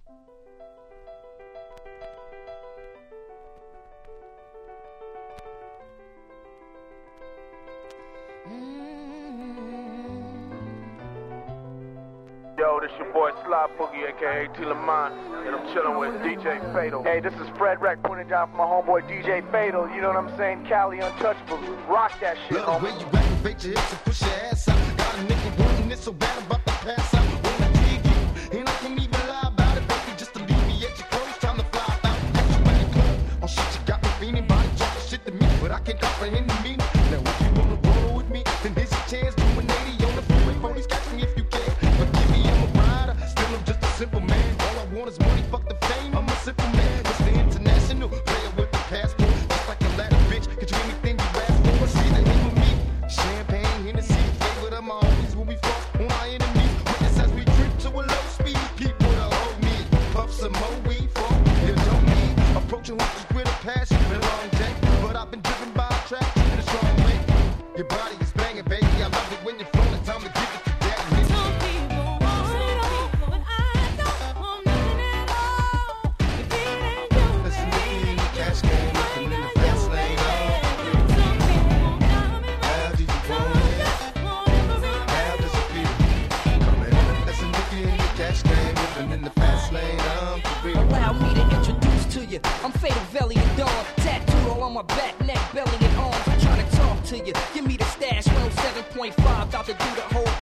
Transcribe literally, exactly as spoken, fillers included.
Yo, this your boy Sly Boogie, aka T Lamont, and I'm chilling with D J Fatal. Hey, this is Fred Wreck putting it down for my homeboy D J Fatal. You know what I'm saying? Cali Untouchables. Rock that shit, homie. Love the way you activate your hips and push your ass out. Got a nigga wanting it so bad I'm about to pass out. Wanna dig you, and I can't even lie about it. Baby, just alleviate your clothes, time to fly out. Catch you at the club. Oh shit, you got me feeling, body talking shit to me, but I can't comprehend the meaning. Now if you wanna roll with me, then here's your chance. Doing eighty on the freeway, police catch me if you can. Forgive me, I'm a rider, still I'm just a simple man. All I want is money, fuck the fame, I'm a simple man. It's the international player with the passport. Just like a ladder, bitch, get you anything you ask for. See the hit with me, champagne, Hennessy, favorite of my homies when we fall on our enemies. Witness as we creep to a low speed, people to hold me. Puff some more weed for you don't need. Approaching hooches with a passion, been a long day, but I've been driven by a track in a strong way. Your body is banging, baby, I love it when you're flowing, time to give it to daddy. Some people want it all, but I don't want nothing at all. If it ain't you, listen to me in the cash game, looking in the fast lane. Some people want diamond, how do you want it? How does it feel? Come in, listen to me in the cash game, looking in the fast lane. I'm for real. Allow me to introduce to you, I'm Fatal Belly and Dawn, tattooed all on my back, neck, belly, and arms. I'm trying to talk to you, give me the stash, one oh seven point five, about to do the